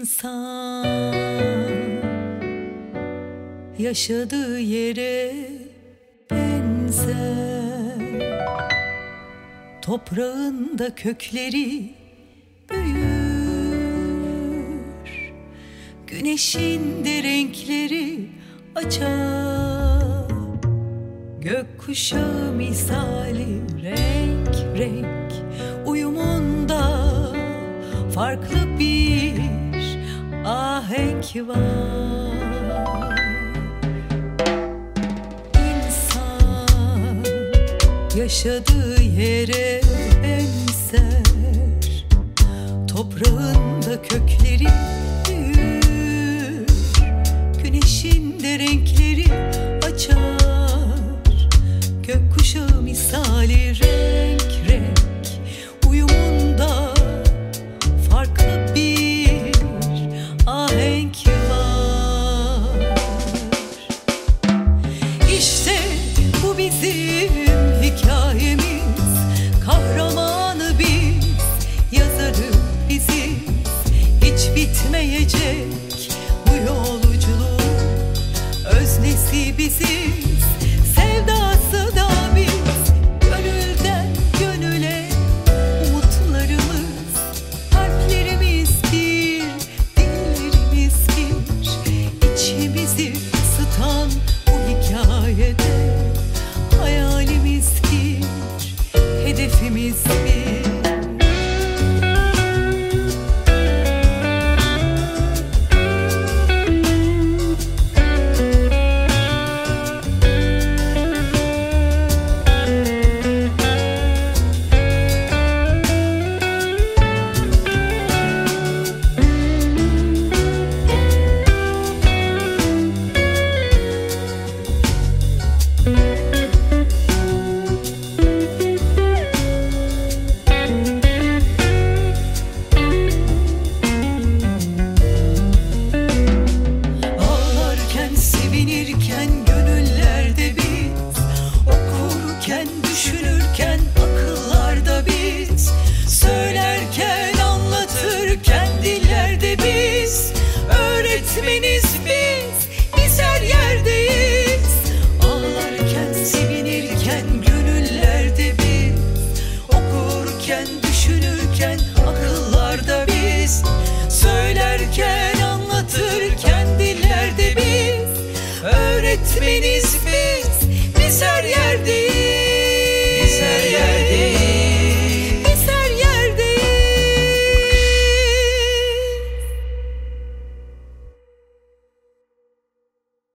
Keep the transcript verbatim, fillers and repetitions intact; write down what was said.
İnsan yaşadığı yere benzer, toprağında kökleri büyür, güneşin de renkleri açar, gökkuşağı misali renk renk uyumunda farklı bir ahenk var. İnsan yaşadığı yere benzer, toprağında kökleri büyür, güneşin de renkleri açar, gökkuşağı misali renk renk uyumunda farklı bir ahenk var. İşte bu bizim hikayemiz, kahramanı biz, yazarı biziz. Hiç bitmeyecek bu yolculuk, öznesi biziz, sevdası da biz. Gönülden gönüle umutlarımız, kalplerimiz bir, dillerimiz bir. İçimizi ısıtan bu hikayede hayalimiz bir, hedefimiz bir. Düşünürken akıllarda biz, söylerken anlatırken dillerde biz. Öğretmeni